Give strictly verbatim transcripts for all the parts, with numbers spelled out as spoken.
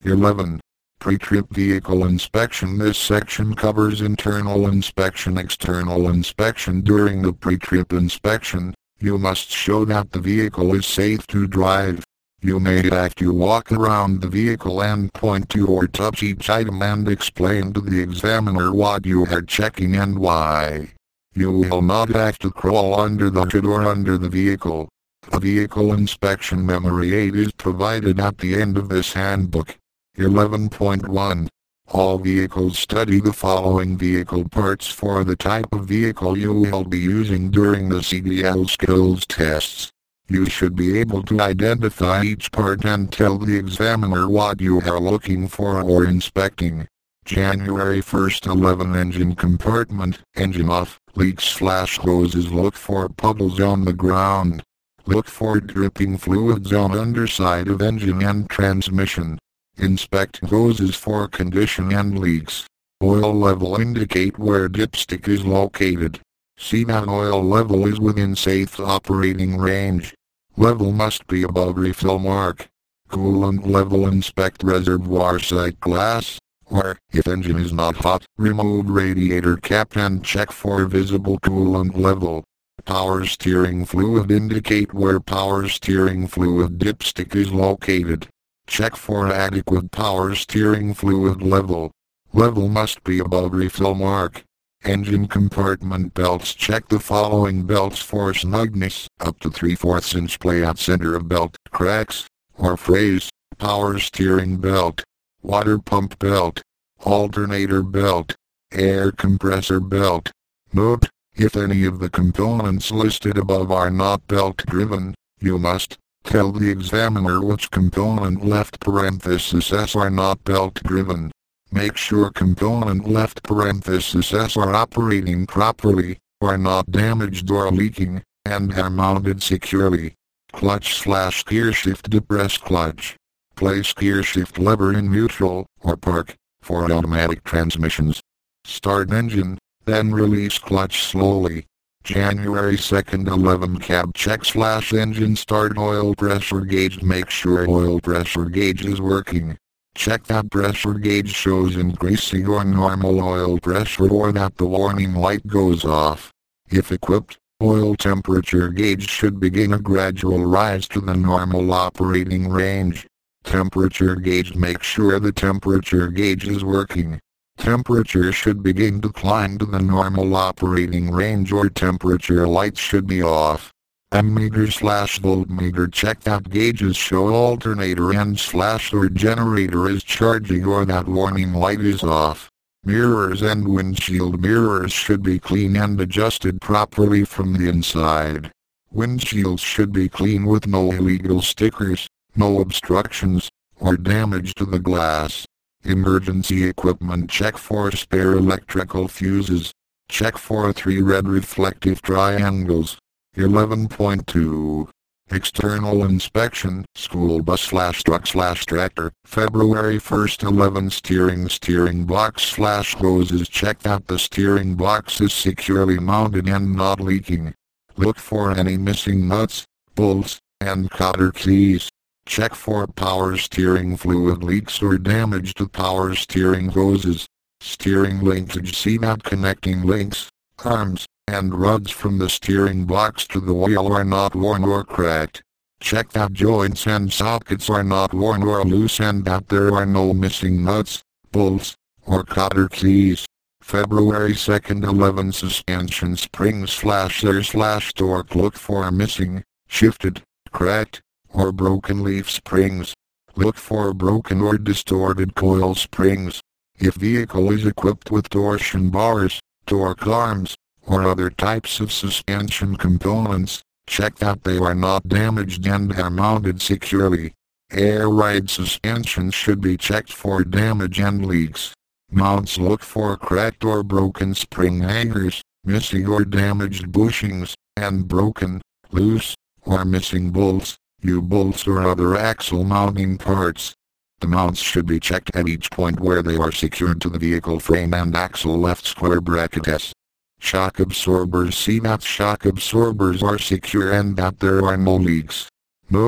eleven. Pre-trip vehicle inspection. This section covers internal inspection, external inspection. During the pre-trip inspection, you must show that the vehicle is safe to drive. You may have to walk around the vehicle and point to or touch each item and explain to the examiner what you are checking and why. You will not have to crawl under the hood or under the vehicle. A vehicle inspection memory aid is provided at the end of this handbook. eleven point one. All vehicles. Study the following vehicle parts for the type of vehicle you will be using during the C D L skills tests. You should be able to identify each part and tell the examiner what you are looking for or inspecting. January first. eleven. Engine compartment. Engine off. Leaks slash hoses. Look for puddles on the ground. Look for dripping fluids on underside of engine and transmission. Inspect hoses for condition and leaks. Oil level. Indicate where dipstick is located. See that oil level is within safe operating range. Level must be above refill mark. Coolant level. Inspect reservoir sight glass, or, if engine is not hot, remove radiator cap and check for visible coolant level. Power steering fluid. Indicate where power steering fluid dipstick is located. Check for adequate power steering fluid level. Level must be above refill mark. Engine compartment belts. Check the following belts for snugness, up to three fourths inch play at center of belt, cracks, or frays. Power steering belt, water pump belt, alternator belt, air compressor belt. Note, if any of the components listed above are not belt driven, you must tell the examiner which component left parenthesis S are not belt driven. Make sure component left parenthesis S are operating properly, are not damaged or leaking, and are mounted securely. Clutch slash gear shift. Depress clutch. Place gear shift lever in neutral, or park, for automatic transmissions. Start engine, then release clutch slowly. January second. eleven. Cab check slash engine start. Oil pressure gauge. Make sure oil pressure gauge is working. Check that pressure gauge shows increasing or normal oil pressure or that the warning light goes off. If equipped, oil temperature gauge should begin a gradual rise to the normal operating range. Temperature gauge. Make sure the temperature gauge is working. Temperature should begin to climb to the normal operating range or temperature lights should be off. Ammeter slash voltmeter. Check that gauges show alternator and slash or generator is charging or that warning light is off. Mirrors and windshield mirrors should be clean and adjusted properly from the inside. Windshields should be clean with no illegal stickers, no obstructions, or damage to the glass. Emergency equipment. Check for spare electrical fuses. Check for three red reflective triangles. eleven point two. External inspection. School bus slash truck slash tractor. February first. eleven. Steering steering box slash hoses. Check that the steering box is securely mounted and not leaking. Look for any missing nuts, bolts, and cotter keys. Check for power steering fluid leaks or damage to power steering hoses. Steering linkage. See that connecting links, arms, and rods from the steering box to the wheel are not worn or cracked. Check that joints and sockets are not worn or loose and that there are no missing nuts, bolts, or cotter keys. February second. eleven. Suspension spring slash air slash torque. Look for missing, shifted, cracked, or broken leaf springs. Look for broken or distorted coil springs. If vehicle is equipped with torsion bars, torque arms, or other types of suspension components, check that they are not damaged and are mounted securely. Air ride suspension should be checked for damage and leaks. Mounts. Look for cracked or broken spring hangers, missing or damaged bushings, and broken, loose, or missing bolts, U-bolts or other axle mounting parts. The mounts should be checked at each point where they are secured to the vehicle frame and axle left square bracket S. Shock absorbers. See that shock absorbers are secure and that there are no leaks. Note,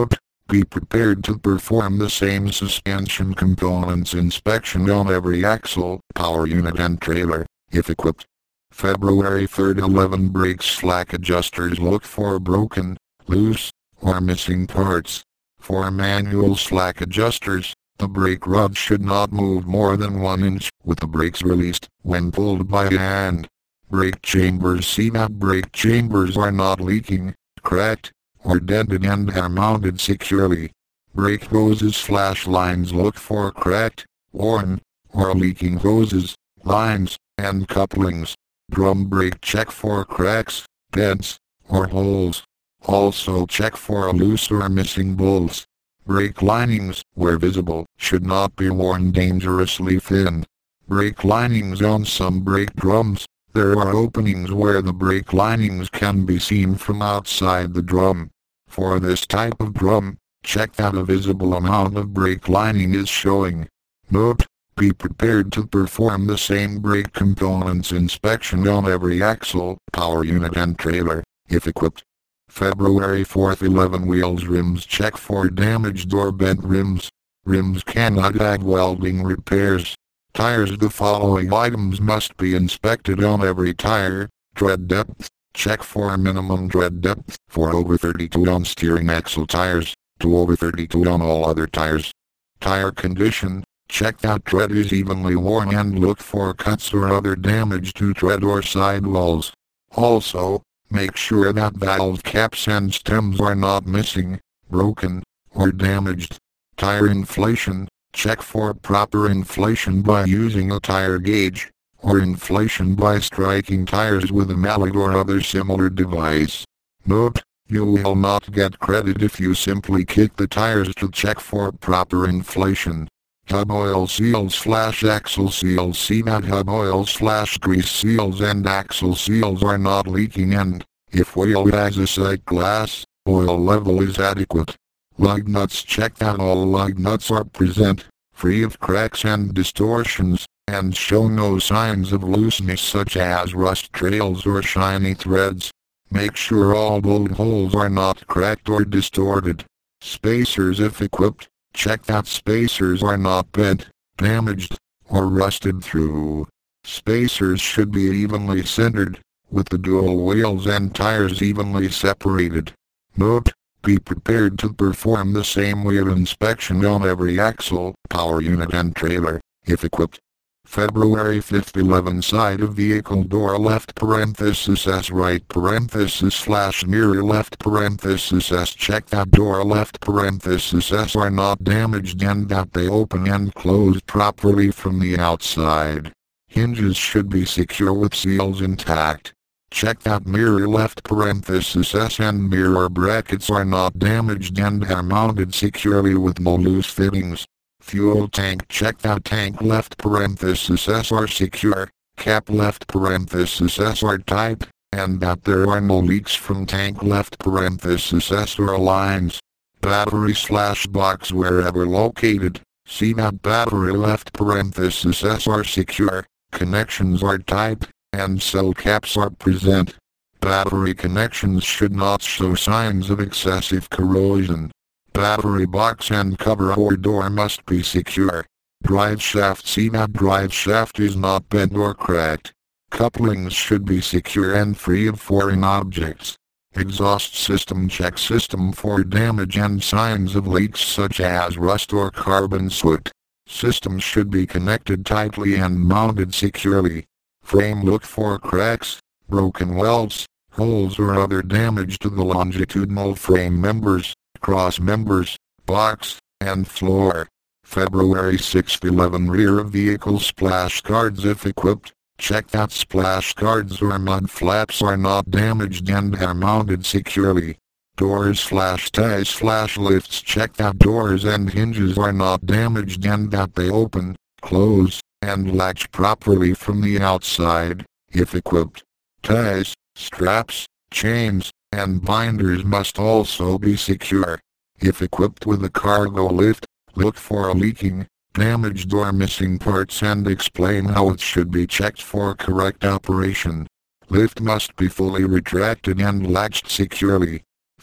Be prepared to perform the same suspension components inspection on every axle, power unit and trailer, if equipped. February third eleven Brake slack adjusters. Look for broken, loose, or missing parts. For manual slack adjusters, the brake rod should not move more than one inch with the brakes released when pulled by hand. Brake chambers. See that brake chambers are not leaking, cracked, or dented and are mounted securely. Brake hoses. Flash lines. Look for cracked, worn, or leaking hoses, lines, and couplings. Drum brake. Check for cracks, dents, or holes. Also check for loose or missing bolts. Brake linings, where visible, should not be worn dangerously thin. Brake linings. On some brake drums, there are openings where the brake linings can be seen from outside the drum. For this type of drum, check that a visible amount of brake lining is showing. Note: be prepared to perform the same brake components inspection on every axle, power unit and trailer, if equipped. February fourth eleven Wheels. Rims. Check for damaged or bent rims. Rims cannot have welding repairs. Tires. The following items must be inspected on every tire. Tread depth. Check for minimum tread depth for over thirty-two on steering axle tires, to over thirty-two on all other tires. Tire condition. Check that tread is evenly worn and look for cuts or other damage to tread or sidewalls. Also, make sure that valve caps and stems are not missing, broken, or damaged. Tire inflation. Check for proper inflation by using a tire gauge, or inflation by striking tires with a mallet or other similar device. Note: you will not get credit if you simply kick the tires to check for proper inflation. Hub oil seals slash axle seals. See that hub oil slash grease seals and axle seals are not leaking and, if oil has a sight glass, oil level is adequate. Lug nuts. Check that all lug nuts are present, free of cracks and distortions, and show no signs of looseness such as rust trails or shiny threads. Make sure all bolt holes are not cracked or distorted. Spacers. If equipped, check that spacers are not bent, damaged, or rusted through. Spacers should be evenly centered, with the dual wheels and tires evenly separated. Note: be prepared to perform the same wheel inspection on every axle, power unit and trailer, if equipped. February fifth eleven Side of vehicle door left parenthesis S right parenthesis slash mirror left parenthesis S. Check that door left parenthesis S are not damaged and that they open and close properly from the outside. Hinges should be secure with seals intact. Check that mirror left parenthesis S and mirror brackets are not damaged and are mounted securely with no loose fittings. Fuel tank. Check that tank left parenthesis S are secure, cap left parenthesis S are tight, and that there are no leaks from tank left parenthesis S or lines. Battery slash box wherever located. See that battery left parenthesis S are secure, connections are tight, and cell caps are present. Battery connections should not show signs of excessive corrosion. Battery box and cover or door must be secure. Drive shaft. See that drive shaft is not bent or cracked. Couplings should be secure and free of foreign objects. Exhaust system. Check system for damage and signs of leaks such as rust or carbon soot. System should be connected tightly and mounted securely. Frame. Look for cracks, broken welds, holes or other damage to the longitudinal frame members, cross members, box, and floor. February sixth eleven Rear of vehicle splash guards. If equipped, check that splash guards or mud flaps are not damaged and are mounted securely. Doors slash ties slash lifts. Check that doors and hinges are not damaged and that they open, close, and latch properly from the outside, if equipped. Ties, straps, chains, and binders must also be secure. If equipped with a cargo lift, look for leaking, damaged or missing parts and explain how it should be checked for correct operation. Lift must be fully retracted and latched securely.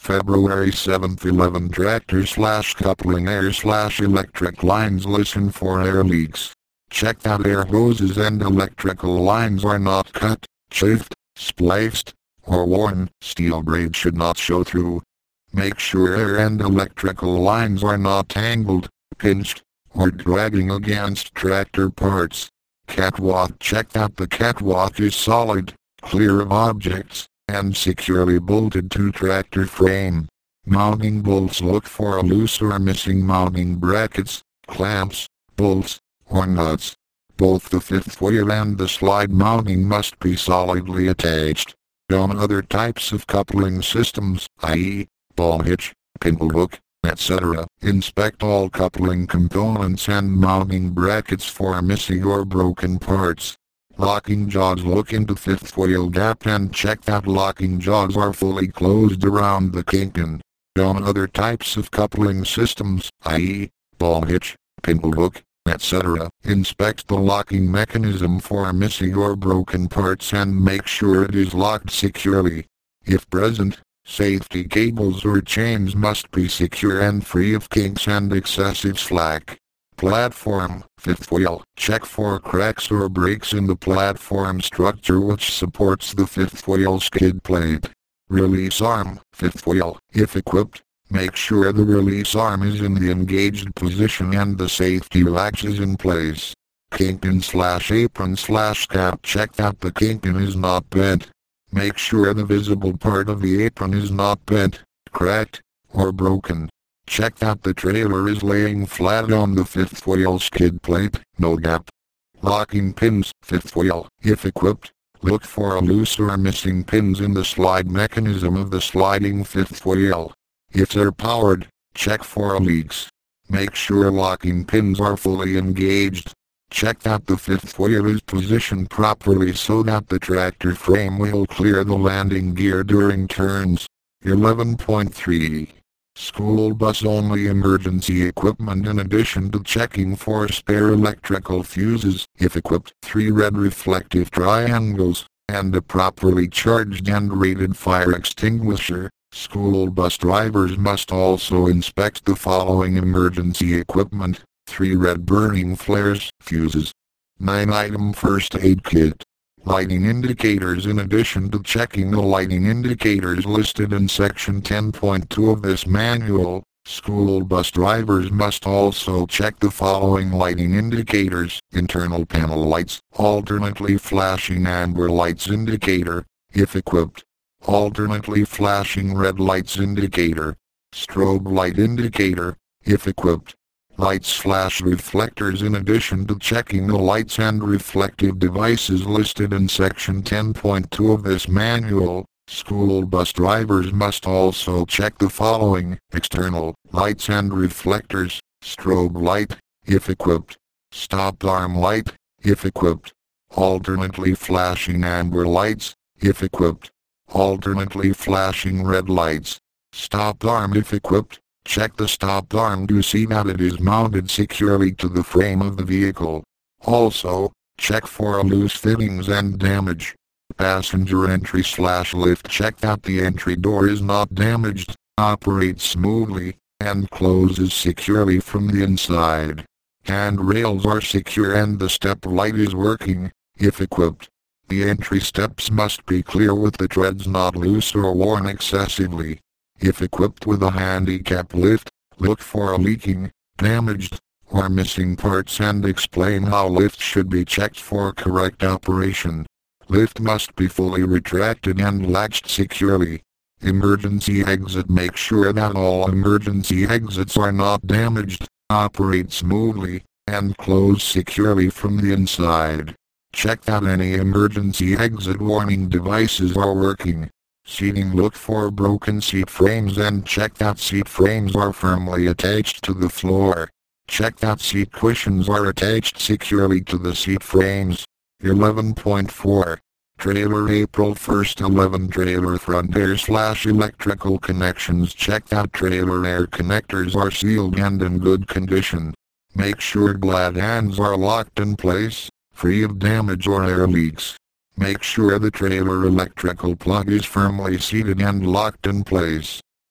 February seventh eleven Tractor slash coupling air slash electric lines. Listen for air leaks. Check that air hoses and electrical lines are not cut, chafed, spliced, or worn. Steel braid should not show through. Make sure air and electrical lines are not tangled, pinched, or dragging against tractor parts. Catwalk. Check that the catwalk is solid, clear of objects, and securely bolted to tractor frame. Mounting bolts. Look for a loose or missing mounting brackets, clamps, bolts, or nuts. Both the fifth wheel and the slide mounting must be solidly attached. On other types of coupling systems, that is, ball hitch, pintle hook, et cetera, inspect all coupling components and mounting brackets for missing or broken parts. Locking jaws. Look into fifth wheel gap and check that locking jaws are fully closed around the kingpin. On other types of coupling systems, that is, ball hitch, pintle hook, et cetera, inspect the locking mechanism for missing or broken parts and make sure it is locked securely. If present, safety cables or chains must be secure and free of kinks and excessive slack. Platform. Fifth wheel. Check for cracks or breaks in the platform structure which supports the fifth wheel skid plate. Release arm. Fifth wheel. If equipped, make sure the release arm is in the engaged position and the safety latch is in place. Kingpin slash apron slash cap. Check that the kingpin is not bent. Make sure the visible part of the apron is not bent, cracked, or broken. Check that the trailer is laying flat on the fifth wheel skid plate, no gap. Locking pins. Fifth wheel. If equipped, look for a loose or missing pins in the slide mechanism of the sliding fifth wheel. If they're powered, check for leaks. Make sure locking pins are fully engaged. Check that the fifth wheel is positioned properly so that the tractor frame will clear the landing gear during turns. eleven point three. School bus only emergency equipment. In addition to checking for spare electrical fuses, if equipped, three red reflective triangles, and a properly charged and rated fire extinguisher, school bus drivers must also inspect the following emergency equipment: three red burning flares, fuses, nine item first aid kit, lighting indicators. In addition to checking the lighting indicators listed in section ten point two of this manual, school bus drivers must also check the following lighting indicators: internal panel lights, alternately flashing amber lights indicator, if equipped, alternately flashing red lights indicator, strobe light indicator, if equipped, lights flash reflectors. In addition to checking the lights and reflective devices listed in section ten point two of this manual, school bus drivers must also check the following: external lights and reflectors, strobe light, if equipped, stop arm light, if equipped, alternately flashing amber lights, if equipped, alternately flashing red lights, stop arm if equipped. Check the stop arm to see that it is mounted securely to the frame of the vehicle. Also, check for loose fittings and damage. Passenger entry slash lift. Check that the entry door is not damaged, operates smoothly, and closes securely from the inside. Handrails are secure and the step light is working, if equipped. The entry steps must be clear with the treads not loose or worn excessively. If equipped with a handicap lift, look for leaking, damaged, or missing parts and explain how lift should be checked for correct operation. Lift must be fully retracted and latched securely. Emergency exit. Make sure that all emergency exits are not damaged, operate smoothly, and close securely from the inside. Check that any emergency exit warning devices are working. Seating. Look for broken seat frames and check that seat frames are firmly attached to the floor. Check that seat cushions are attached securely to the seat frames. eleven point four. Trailer. April first eleven Trailer front air slash electrical connections. Check that trailer air connectors are sealed and in good condition. Make sure glad hands are locked in place, free of damage or air leaks. Make sure the trailer electrical plug is firmly seated and locked in place.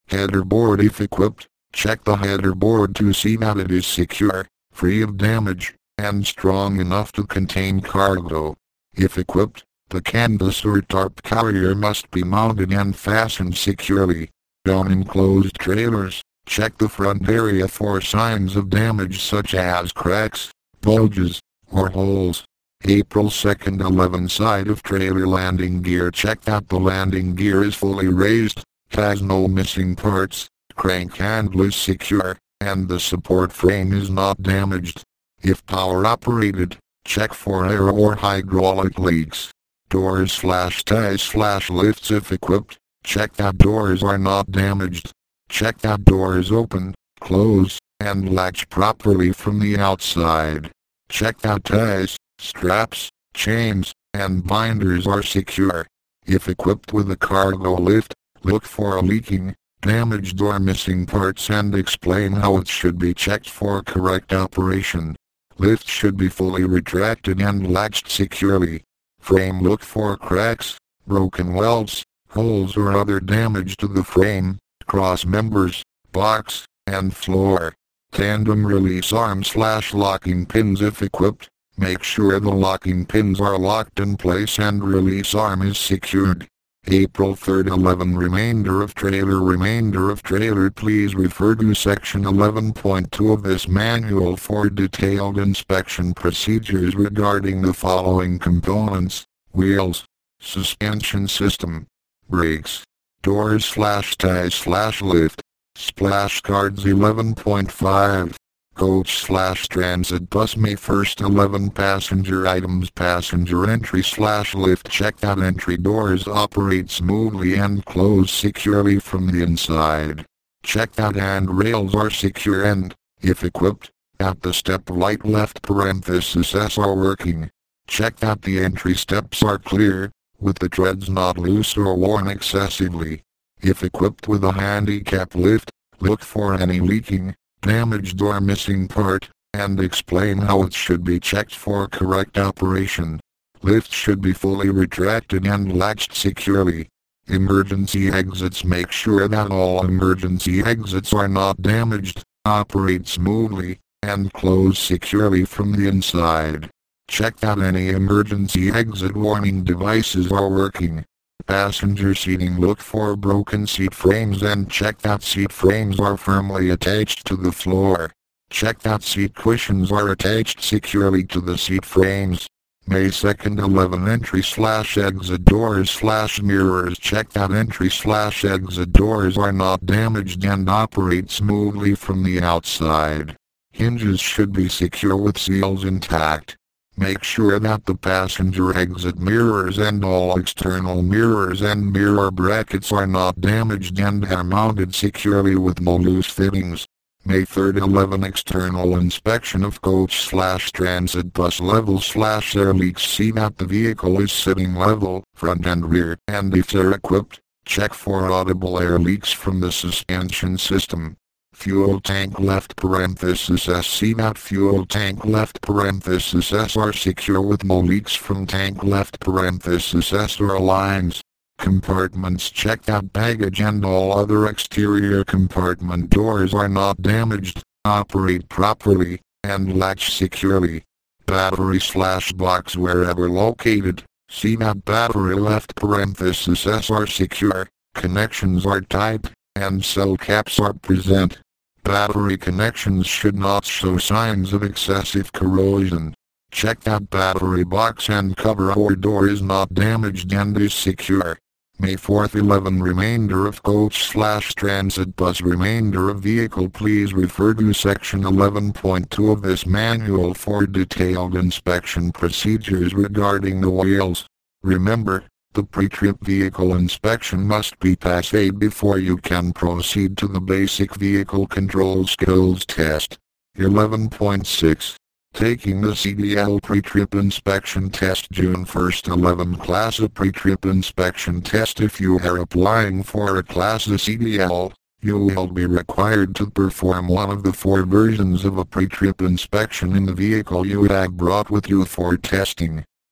Header board if equipped, check the header board to see that it is secure, free of damage, and strong enough to contain cargo. If equipped, the canvas or tarp carrier must be mounted and fastened securely. On enclosed trailers, check the front area for signs of damage such as cracks, bulges, or holes. April second eleven side of trailer landing gear. Check that the landing gear is fully raised, has no missing parts, crank handle is secure, and the support frame is not damaged. If power operated, check for air or hydraulic leaks. Doors slash ties slash lifts if equipped, check that doors are not damaged. Check that doors open, close, and latch properly from the outside. Check that ties, straps, chains, and binders are secure. If equipped with a cargo lift, look for leaking, damaged or missing parts and explain how it should be checked for correct operation. Lift should be fully retracted and latched securely. Frame look for cracks, broken welds, holes or other damage to the frame, cross members, box, and floor. Tandem release arm slash locking pins if equipped, make sure the locking pins are locked in place and release arm is secured. April third eleven remainder of trailer remainder of trailer please refer to section eleven point two of this manual for detailed inspection procedures regarding the following components: wheels, suspension system, brakes, doors slash ties slash lift, splash guards eleven point five, coach slash transit bus May first eleven passenger items passenger entry slash lift. Check that entry doors operate smoothly and close securely from the inside. Check that handrails are secure and, if equipped, that the step right left parenthesis S are working. Check that the entry steps are clear, with the treads not loose or worn excessively. If equipped with a handicap lift, look for any leaking, damaged or missing part, and explain how it should be checked for correct operation. Lift should be fully retracted and latched securely. Emergency exits. Make sure that all emergency exits are not damaged, operate smoothly, and close securely from the inside. Check that any emergency exit warning devices are working. Passenger seating. Look for broken seat frames and check that seat frames are firmly attached to the floor. Check that seat cushions are attached securely to the seat frames. May second eleven entry slash exit doors slash mirrors. Check that entry slash exit doors are not damaged and operate smoothly from the outside. Hinges should be secure with seals intact. Make sure that the passenger exit mirrors and all external mirrors and mirror brackets are not damaged and are mounted securely with no loose fittings. May third eleven external inspection of coach slash transit bus level slash air leaks. See that the vehicle is sitting level, front and rear, and if they're equipped, check for audible air leaks from the suspension system. Fuel tank left parenthesis S. See that fuel tank left parenthesis S are secure with no leaks from tank left parenthesis S or lines. Compartments. Check that baggage and all other exterior compartment doors are not damaged, operate properly, and latch securely. Battery slash box wherever located. See that battery left parenthesis S are secure, connections are tight, and cell caps are present. Battery connections should not show signs of excessive corrosion. Check that battery box and cover or door is not damaged and is secure. May fourth eleven remainder of coach slash transit bus remainder of vehicle. Please refer to section eleven point two of this manual for detailed inspection procedures regarding the wheels. Remember, the pre-trip vehicle inspection must be passed before you can proceed to the basic vehicle control skills test. eleven point six. Taking the C D L pre-trip inspection test. June first eleven Class A pre-trip inspection test. If you are applying for a Class A C D L, you will be required to perform one of the four versions of a pre-trip inspection in the vehicle you have brought with you for testing.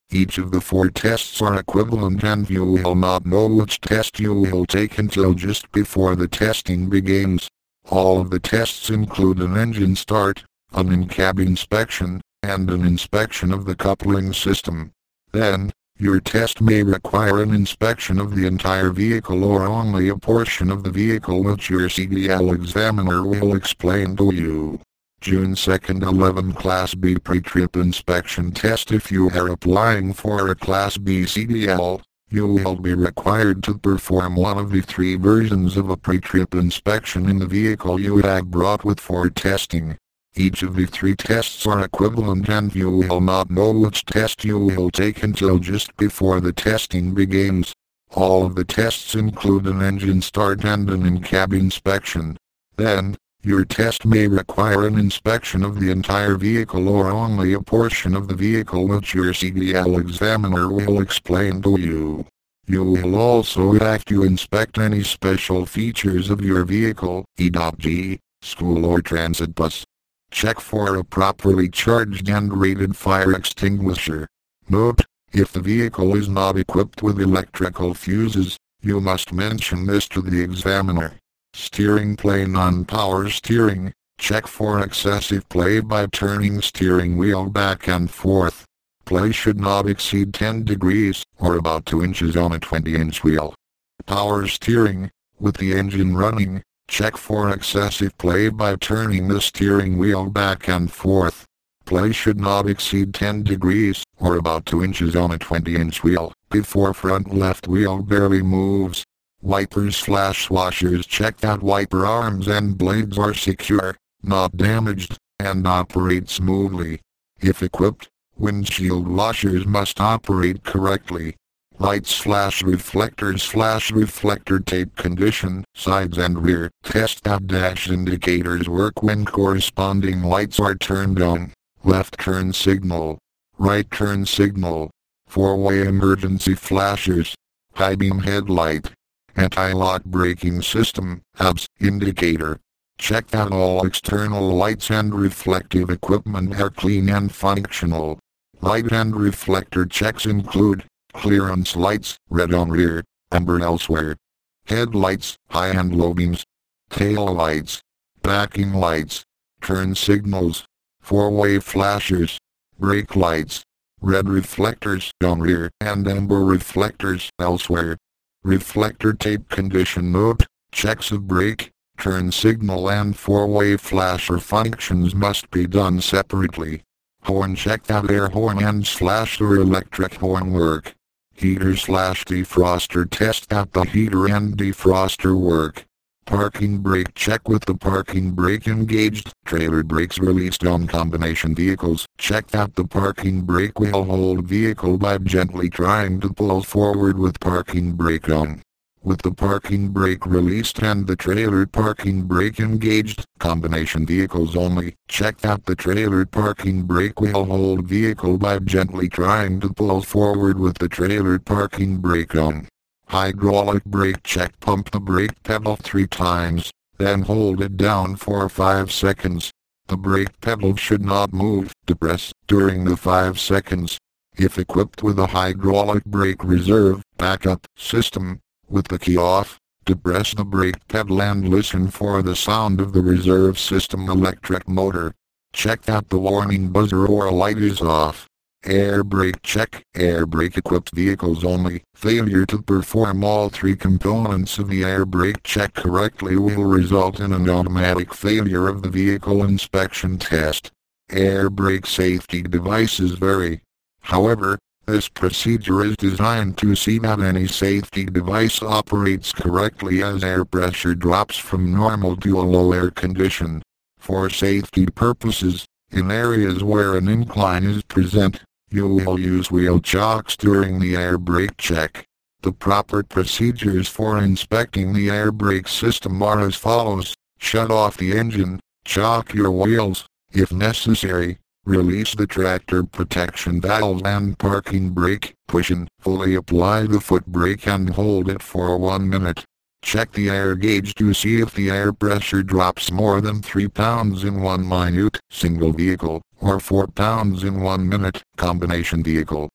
Each of the four tests are equivalent and you will not know which test you will take until just before the testing begins. All of the tests include an engine start, an in-cab inspection, and an inspection of the coupling system. Then, your test may require an inspection of the entire vehicle or only a portion of the vehicle, which your C D L examiner will explain to you. June second, eleven Class B pre-trip inspection test. If you are applying for a Class B C D L, you will be required to perform one of the three versions of a pre-trip inspection in the vehicle you have brought with for testing. Each of the three tests are equivalent and you will not know which test you will take until just before the testing begins. All of the tests include an engine start and an in-cab inspection. Then, your test may require an inspection of the entire vehicle or only a portion of the vehicle, which your C D L examiner will explain to you. You will also have to inspect any special features of your vehicle, E G, school or transit bus. Check for a properly charged and rated fire extinguisher. Note, if the vehicle is not equipped with electrical fuses, you must mention this to the examiner. Steering play non-power steering. Check for excessive play by turning steering wheel back and forth. Play should not exceed ten degrees, or about two inches on a twenty inch wheel. Power steering. With the engine running, check for excessive play by turning the steering wheel back and forth. Play should not exceed ten degrees, or about two inches on a twenty inch wheel, before front left wheel barely moves. Wipers slash washers. Check that wiper arms and blades are secure, not damaged, and operate smoothly. If equipped, windshield washers must operate correctly. Lights slash reflectors slash reflector tape condition. Sides and rear. Test that dash indicators work when corresponding lights are turned on. Left turn signal. Right turn signal. Four-way emergency flashers. High beam headlight. Anti-lock braking system, A B S, indicator. Check that all external lights and reflective equipment are clean and functional. Light and reflector checks include clearance lights, red on rear, amber elsewhere. Headlights, high and low beams. Tail lights. Backing lights. Turn signals. Four-way flashers. Brake lights. Red reflectors on rear and amber reflectors elsewhere. Reflector tape condition. Note, checks of brake, turn signal and four-way flasher functions must be done separately. Horn. Check that air horn and slash or electric horn work. Heater slash defroster. Test that the heater and defroster work. Parking brake. Check with the parking brake engaged. Trailer brakes released on combination vehicles. Check that the parking brake will hold vehicle by gently trying to pull forward with parking brake on. With the parking brake released and the trailer parking brake engaged, combination vehicles only, check that the trailer parking brake will hold vehicle by gently trying to pull forward with the trailer parking brake on. Hydraulic brake. Check. Pump the brake pedal three times, then hold it down for five seconds. The brake pedal should not move, depress, during the five seconds. If equipped with a hydraulic brake reserve, backup, system, with the key off, depress the brake pedal and listen for the sound of the reserve system electric motor. Check that the warning buzzer or light is off. Air brake. Check. Air brake equipped vehicles only. Failure to perform all three components of the air brake check correctly will result in an automatic failure of the vehicle inspection test. Air brake safety devices vary. However, this procedure is designed to see that any safety device operates correctly as air pressure drops from normal to a low air condition. For safety purposes, in areas where an incline is present, you will use wheel chocks during the air brake check. The proper procedures for inspecting the air brake system are as follows. Shut off the engine, chock your wheels, if necessary, release the tractor protection valve and parking brake, push and fully apply the foot brake and hold it for one minute. Check the air gauge to see if the air pressure drops more than three pounds in one minute, single vehicle, or four pounds in one minute, combination vehicle.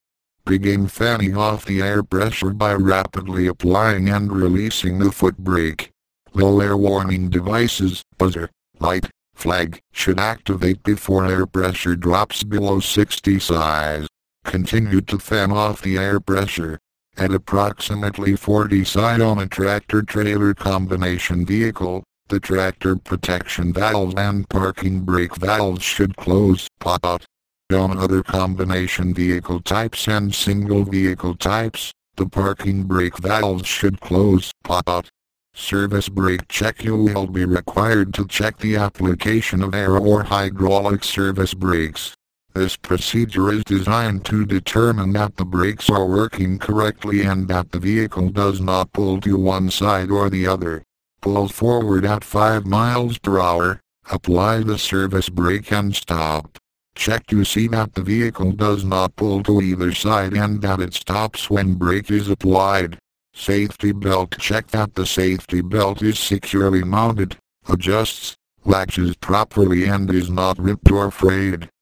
Begin fanning off the air pressure by rapidly applying and releasing the foot brake. Low air warning devices, buzzer, light, flag, should activate before air pressure drops below sixty size. Continue to fan off the air pressure. At approximately forty size on a tractor-trailer combination vehicle, the tractor protection valve and parking brake valves should close, pop out. On other combination vehicle types and single vehicle types, the parking brake valves should close, pop out. Service brake check. You will be required to check the application of air or hydraulic service brakes. This procedure is designed to determine that the brakes are working correctly and that the vehicle does not pull to one side or the other. Pull forward at five miles per hour, apply the service brake and stop. Check to see that the vehicle does not pull to either side and that it stops when brake is applied. Safety belt. Check that the safety belt is securely mounted, adjusts, latches properly and is not ripped or frayed.